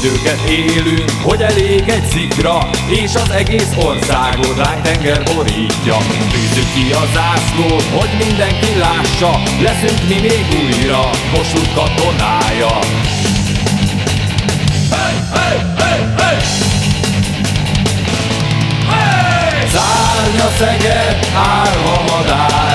időket élünk, hogy elég egy szikra, és az egész országot lángtenger borítja. Tűzzük ki a zászlót, hogy mindenki lássa, leszünk mi még újra Kossuth katonája. Hey, hey, hey, hey! Hey! Szárnya Szeged, árva madár,